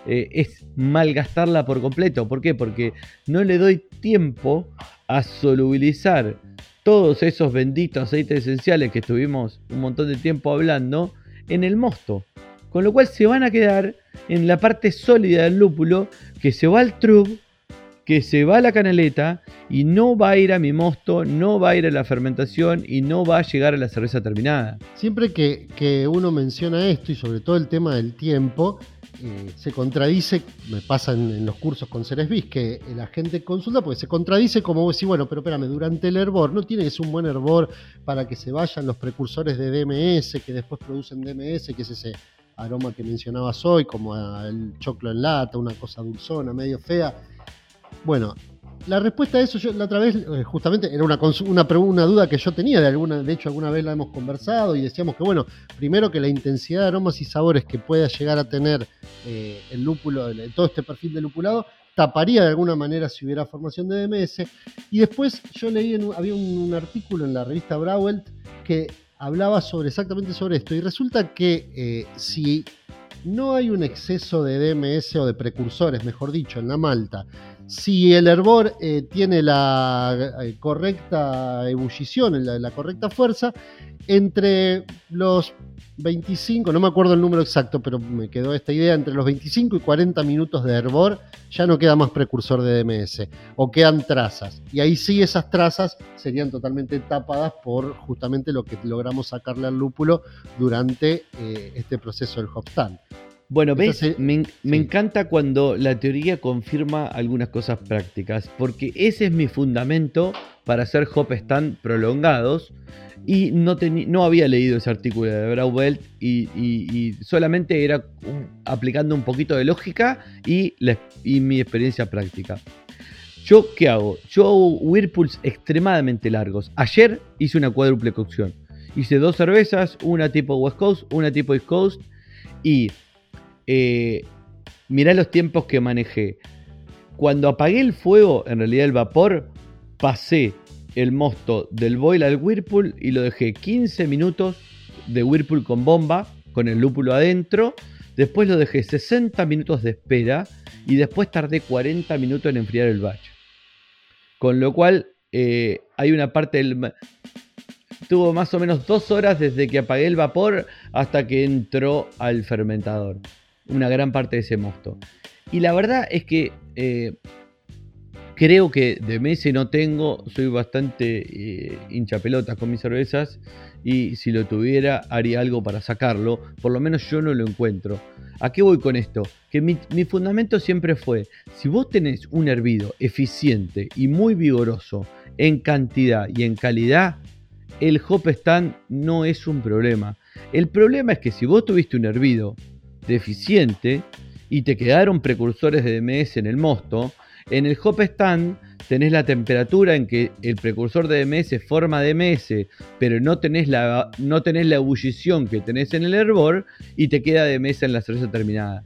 Es malgastarla por completo. ¿Por qué? Porque no le doy tiempo a solubilizar todos esos benditos aceites esenciales que estuvimos un montón de tiempo hablando en el mosto, con lo cual se van a quedar en la parte sólida del lúpulo, que se va al trub, que se va a la canaleta y no va a ir a mi mosto, no va a ir a la fermentación y no va a llegar a la cerveza terminada. Siempre que uno menciona esto, y sobre todo el tema del tiempo, se contradice. Me pasa en los cursos con Ceresbis que la gente consulta porque se contradice, como vos decís, bueno, pero espérame, durante el hervor no tiene que ser un buen hervor para que se vayan los precursores de DMS que después producen DMS, que es ese aroma que mencionabas hoy, como el choclo en lata, una cosa dulzona, medio fea. Bueno, la respuesta a eso, yo la otra vez, justamente, era una duda que yo tenía, de hecho alguna vez la hemos conversado y decíamos que, bueno, primero que la intensidad de aromas y sabores que pueda llegar a tener el lúpulo, todo este perfil de lupulado, taparía de alguna manera si hubiera formación de DMS. Y después yo leí, había un artículo en la revista Brauwelt que hablaba exactamente sobre esto, y resulta que si no hay un exceso de DMS o de precursores, mejor dicho, en la malta, si el hervor tiene la correcta ebullición, la correcta fuerza, entre los 25, no me acuerdo el número exacto, pero me quedó esta idea, entre los 25 y 40 minutos de hervor ya no queda más precursor de DMS, o quedan trazas, y ahí sí esas trazas serían totalmente tapadas por justamente lo que logramos sacarle al lúpulo durante este proceso del hop stand. Bueno, ¿ves? Me encanta cuando la teoría confirma algunas cosas prácticas, porque ese es mi fundamento para hacer hop stand prolongados, y no había leído ese artículo de Brauwelt y solamente era aplicando un poquito de lógica y mi experiencia práctica. ¿Yo qué hago? Yo hago Whirlpools extremadamente largos. Ayer hice una cuádruple cocción. Hice 2 cervezas, una tipo West Coast, una tipo East Coast, y mirá los tiempos que manejé. Cuando apagué el fuego, en realidad el vapor, pasé el mosto del boil al Whirlpool y lo dejé 15 minutos de Whirlpool con bomba, con el lúpulo adentro. Después lo dejé 60 minutos de espera y después tardé 40 minutos en enfriar el batch. Con lo cual hay una parte del... Tuvo más o menos 2 horas desde que apagué el vapor hasta que entró al fermentador. Una gran parte de ese mosto. Y la verdad es que creo que DMS no tengo. Soy bastante hinchapelotas con mis cervezas. Y si lo tuviera, haría algo para sacarlo. Por lo menos yo no lo encuentro. ¿A qué voy con esto? Que mi fundamento siempre fue: si vos tenés un hervido eficiente y muy vigoroso en cantidad y en calidad, el hop stand no es un problema. El problema es que si vos tuviste un hervido deficiente y te quedaron precursores de DMS en el mosto, en el hop stand tenés la temperatura en que el precursor de DMS forma DMS, pero no tenés la ebullición que tenés en el hervor, y te queda DMS en la cerveza terminada.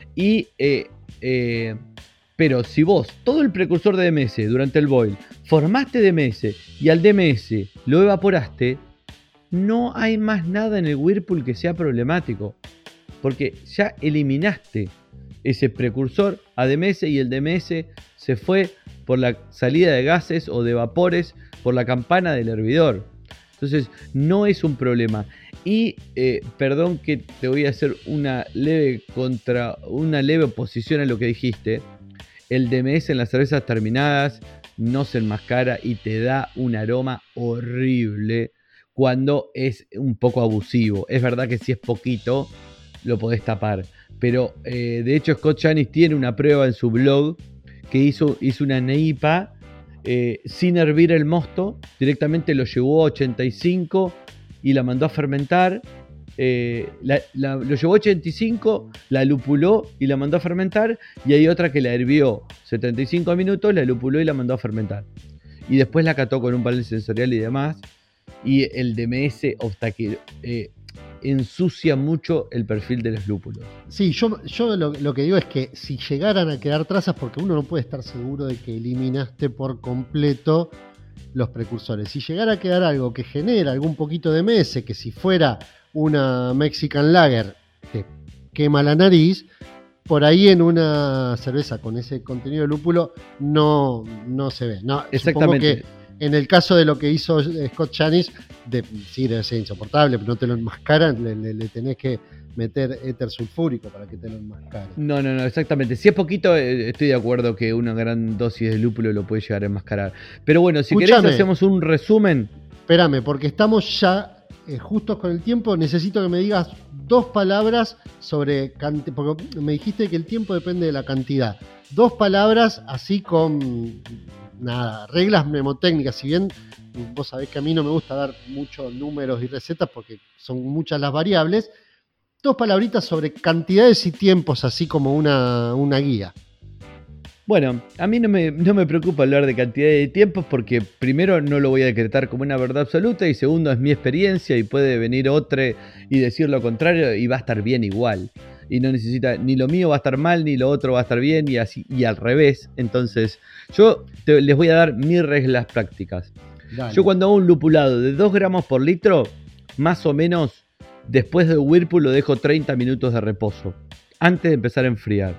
Pero si vos todo el precursor de DMS durante el boil formaste DMS y al DMS lo evaporaste, no hay más nada en el Whirlpool que sea problemático, porque ya eliminaste ese precursor a DMS y el DMS se fue por la salida de gases o de vapores por la campana del hervidor. Entonces no es un problema. Y perdón que te voy a hacer una leve oposición a lo que dijiste. El DMS en las cervezas terminadas no se enmascara y te da un aroma horrible cuando es un poco abusivo. Es verdad que si es poquito lo podés tapar. Pero de hecho Scott Janis tiene una prueba en su blog que hizo una NEIPA sin hervir el mosto. Directamente lo llevó a 85 y la mandó a fermentar. Lo llevó a 85, la lupuló y la mandó a fermentar. Y hay otra que la hervió 75 minutos, la lupuló y la mandó a fermentar. Y después la cató con un panel sensorial y demás. Y el DMS ensucia mucho el perfil de los lúpulos. Sí, yo lo que digo es que si llegaran a quedar trazas, porque uno no puede estar seguro de que eliminaste por completo los precursores. Si llegara a quedar algo que genera algún poquito de MS, que si fuera una Mexican Lager te quema la nariz, por ahí en una cerveza con ese contenido de lúpulo no se ve. No, exactamente. Supongo que en el caso de lo que hizo Scott Janis, sí debe ser insoportable, pero no te lo enmascaran, le tenés que meter éter sulfúrico para que te lo enmascaren. No, exactamente. Si es poquito, estoy de acuerdo que una gran dosis de lúpulo lo puede llegar a enmascarar. Pero bueno, si querés hacemos un resumen. Espérame, porque estamos ya justos con el tiempo. Necesito que me digas 2 palabras sobre cantidad, porque me dijiste que el tiempo depende de la cantidad. 2 palabras así con reglas mnemotécnicas. Si bien vos sabés que a mí no me gusta dar muchos números y recetas porque son muchas las variables, 2 palabritas sobre cantidades y tiempos, así como una guía. Bueno, a mí no me preocupa hablar de cantidad de tiempos porque primero no lo voy a decretar como una verdad absoluta y segundo es mi experiencia y puede venir otro y decir lo contrario y va a estar bien igual. Y no necesita, ni lo mío va a estar mal, ni lo otro va a estar bien y así y al revés. Entonces, les voy a dar mis reglas prácticas. Dale. Yo cuando hago un lupulado de 2 gramos por litro, más o menos después del Whirlpool lo dejo 30 minutos de reposo, antes de empezar a enfriar.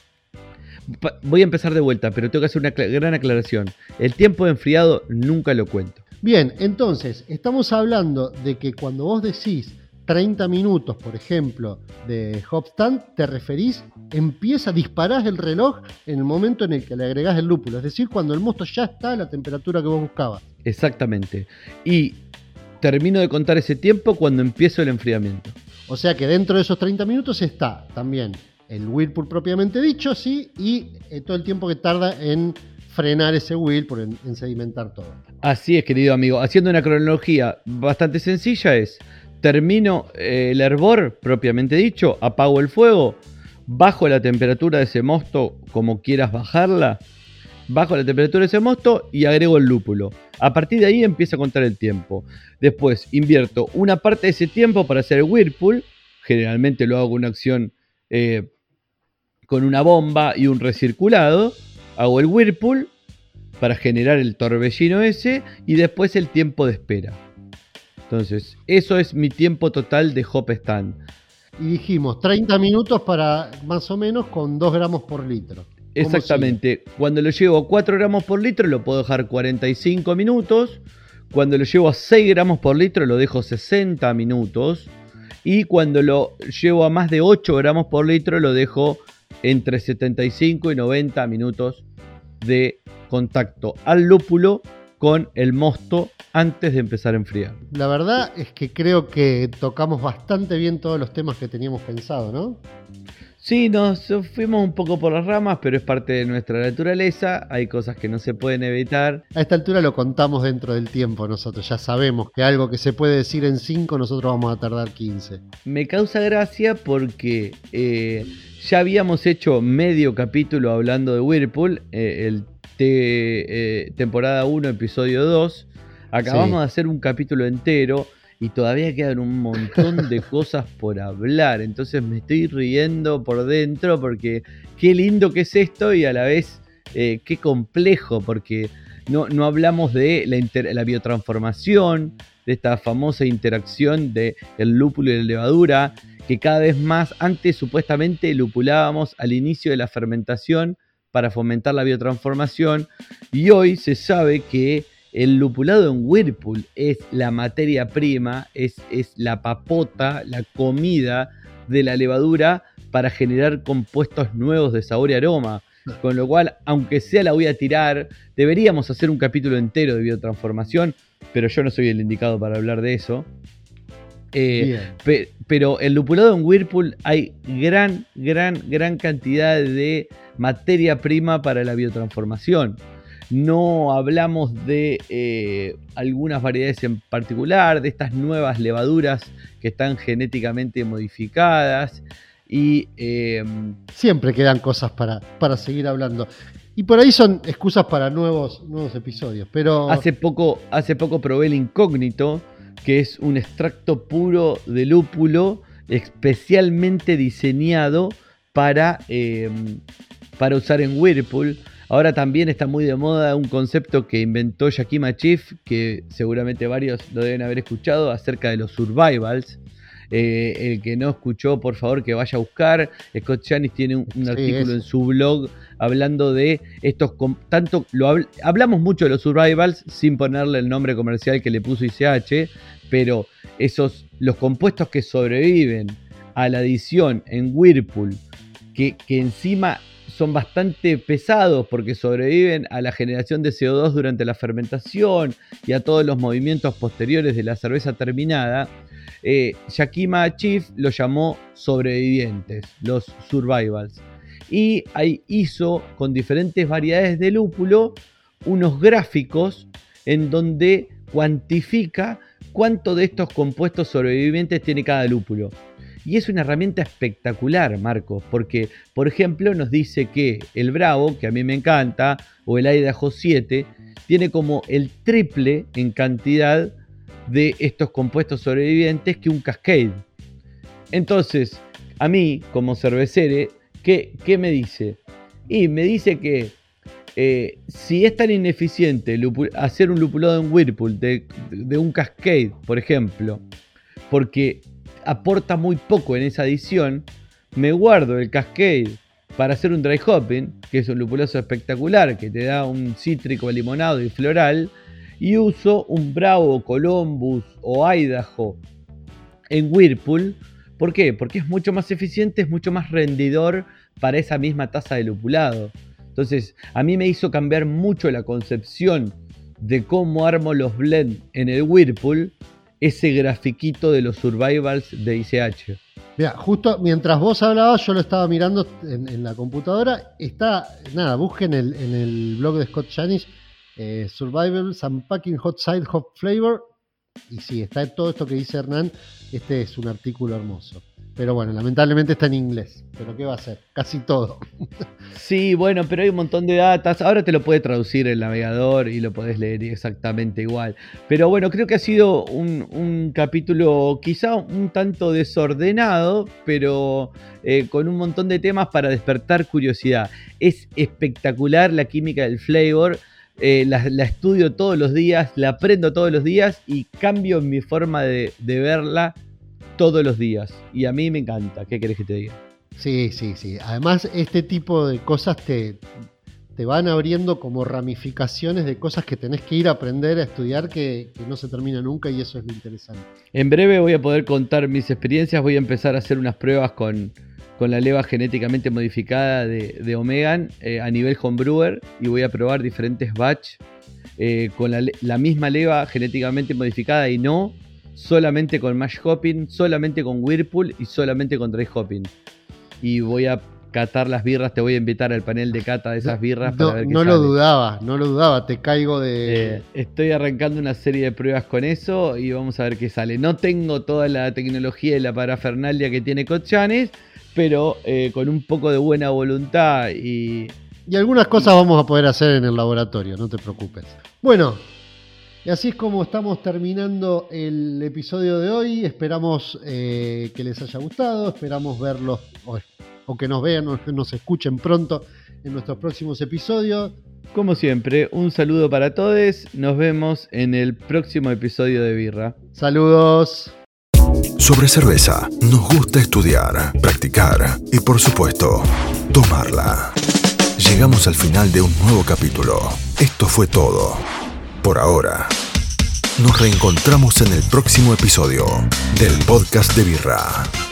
Voy a empezar de vuelta, pero tengo que hacer una gran aclaración. El tiempo de enfriado nunca lo cuento. Bien, entonces, estamos hablando de que cuando vos decís 30 minutos, por ejemplo, de hop stand, te referís, disparás el reloj en el momento en el que le agregás el lúpulo, es decir, cuando el mosto ya está a la temperatura que vos buscabas. Exactamente. Y termino de contar ese tiempo cuando empiezo el enfriamiento. O sea que dentro de esos 30 minutos está también el Whirlpool propiamente dicho, sí, y todo el tiempo que tarda en frenar ese Whirlpool, en sedimentar todo. Así es, querido amigo. Haciendo una cronología bastante sencilla termino el hervor propiamente dicho, apago el fuego, bajo la temperatura de ese mosto como quieras bajarla, bajo la temperatura de ese mosto y agrego el lúpulo. A partir de ahí empiezo a contar el tiempo. Después invierto una parte de ese tiempo para hacer el Whirlpool. Generalmente lo hago con una acción con una bomba y un recirculado. Hago el Whirlpool para generar el torbellino ese y después el tiempo de espera. Entonces, eso es mi tiempo total de hop stand. Y dijimos 30 minutos para más o menos con 2 gramos por litro. Exactamente. Cuando lo llevo a 4 gramos por litro lo puedo dejar 45 minutos. Cuando lo llevo a 6 gramos por litro lo dejo 60 minutos. Y cuando lo llevo a más de 8 gramos por litro lo dejo entre 75 y 90 minutos de contacto al lúpulo con el mosto antes de empezar a enfriar. La verdad es que creo que tocamos bastante bien todos los temas que teníamos pensado, ¿no? Sí, nos fuimos un poco por las ramas, pero es parte de nuestra naturaleza. Hay cosas que no se pueden evitar. A esta altura lo contamos dentro del tiempo nosotros. Ya sabemos que algo que se puede decir en 5, nosotros vamos a tardar 15. Me causa gracia porque ya habíamos hecho medio capítulo hablando de Whirlpool, temporada 1, episodio 2. Acabamos de hacer un capítulo entero y todavía quedan un montón de cosas por hablar. Entonces me estoy riendo por dentro porque qué lindo que es esto y a la vez qué complejo, porque no hablamos de la biotransformación, de esta famosa interacción del lúpulo y la levadura, que cada vez más, antes supuestamente lupulábamos al inicio de la fermentación para fomentar la biotransformación, y hoy se sabe que el lupulado en Whirlpool es la materia prima, es la papota, la comida de la levadura para generar compuestos nuevos de sabor y aroma. Con lo cual, aunque sea la voy a tirar, deberíamos hacer un capítulo entero de biotransformación, pero yo no soy el indicado para hablar de eso. Pero el lupulado en Whirlpool hay gran cantidad de materia prima para la biotransformación. No hablamos de algunas variedades en particular, de estas nuevas levaduras que están genéticamente modificadas. Y siempre quedan cosas para seguir hablando. Y por ahí son excusas para nuevos episodios. Pero hace poco probé el incógnito, que es un extracto puro de lúpulo especialmente diseñado para usar en Whirlpool. Ahora también está muy de moda un concepto que inventó Yakima Chief, que seguramente varios lo deben haber escuchado, acerca de los survivals. El que no escuchó, por favor, que vaya a buscar. Scott Janis tiene un artículo en su blog hablando de estos. Hablamos mucho de los survivals sin ponerle el nombre comercial que le puso ICH, pero los compuestos que sobreviven a la adición en Whirlpool, que encima son bastante pesados porque sobreviven a la generación de CO2 durante la fermentación y a todos los movimientos posteriores de la cerveza terminada. Yakima Chief lo llamó sobrevivientes, los survivals. Y ahí hizo, con diferentes variedades de lúpulo, unos gráficos en donde cuantifica cuánto de estos compuestos sobrevivientes tiene cada lúpulo. Y es una herramienta espectacular, Marcos, porque, por ejemplo, nos dice que el Bravo, que a mí me encanta, o el Idaho 7, tiene como el triple en cantidad de estos compuestos sobrevivientes que un Cascade. Entonces, a mí, como cervecere, ¿qué me dice? Y me dice que si es tan ineficiente hacer un lupulado en Whirlpool de un Cascade, por ejemplo, porque aporta muy poco en esa adición, me guardo el Cascade para hacer un dry hopping, que es un lupulazo espectacular, que te da un cítrico, limonado y floral, y uso un Bravo, Columbus o Idaho en Whirlpool. ¿Por qué? Porque es mucho más eficiente, es mucho más rendidor para esa misma tasa de lupulado. Entonces, a mí me hizo cambiar mucho la concepción de cómo armo los blends en el Whirlpool, ese grafiquito de los survivals de ICH. Mira, justo mientras vos hablabas, yo lo estaba mirando en la computadora. Busquen en el blog de Scott Janis, Survivals Unpacking Hot Side Hop Flavor. Y sí, está todo esto que dice Hernán. Este es un artículo hermoso. Pero bueno, lamentablemente está en inglés. Pero ¿qué va a hacer? Casi todo. Sí, bueno, pero hay un montón de datas. Ahora te lo puede traducir el navegador y lo podés leer exactamente igual. Pero bueno, creo que ha sido un capítulo quizá un tanto desordenado, pero con un montón de temas para despertar curiosidad. Es espectacular la química del flavor. La estudio todos los días, la aprendo todos los días y cambio mi forma de verla todos los días. Y a mí me encanta. ¿Qué querés que te diga? Sí. Además, este tipo de cosas te van abriendo como ramificaciones de cosas que tenés que ir a aprender, a estudiar, que no se termina nunca, y eso es lo interesante. En breve voy a poder contar mis experiencias. Voy a empezar a hacer unas pruebas con la leva genéticamente modificada de Omegan a nivel homebrewer, y voy a probar diferentes batch con la misma leva genéticamente modificada y no solamente con mash hopping, solamente con Whirlpool y solamente con dry hopping. Y voy a catar las birras, te voy a invitar al panel de cata de esas birras para ver qué sale. No lo dudaba, te caigo de... Estoy arrancando una serie de pruebas con eso y vamos a ver qué sale. No tengo toda la tecnología y la parafernalia que tiene Cochanes, pero con un poco de buena voluntad y algunas cosas vamos a poder hacer en el laboratorio, no te preocupes. Bueno, y así es como estamos terminando el episodio de hoy. Esperamos que les haya gustado, esperamos verlos o que nos vean o que nos escuchen pronto en nuestros próximos episodios. como siempre, un saludo para todos. Nos vemos en el próximo episodio de Birra. Saludos. Sobre cerveza, nos gusta estudiar, practicar y, por supuesto, tomarla. Llegamos al final de un nuevo capítulo. Esto fue todo. Por ahora. Nos reencontramos en el próximo episodio del podcast de Birra.